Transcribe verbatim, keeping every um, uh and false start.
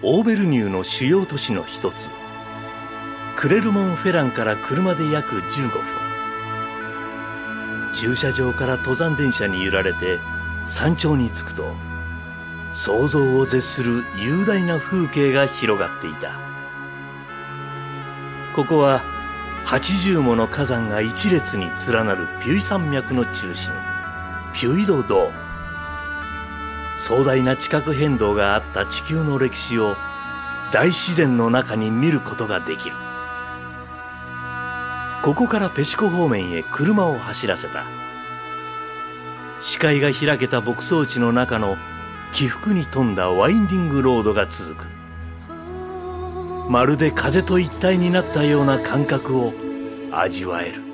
オーベルニューの主要都市の一つ、クレルモン・フェランから車で約じゅうごふん。駐車場から登山電車に揺られて山頂に着くと、想像を絶する雄大な風景が広がっていた。ここははちじゅうもの火山が一列に連なるピュイ山脈の中心、ピュイドドーム。壮大な地殻変動があった地球の歴史を大自然の中に見ることができる。ここからペシコ方面へ車を走らせた。視界が開けた牧草地の中の起伏に富んだワインディングロードが続く。まるで風と一体になったような感覚を味わえる。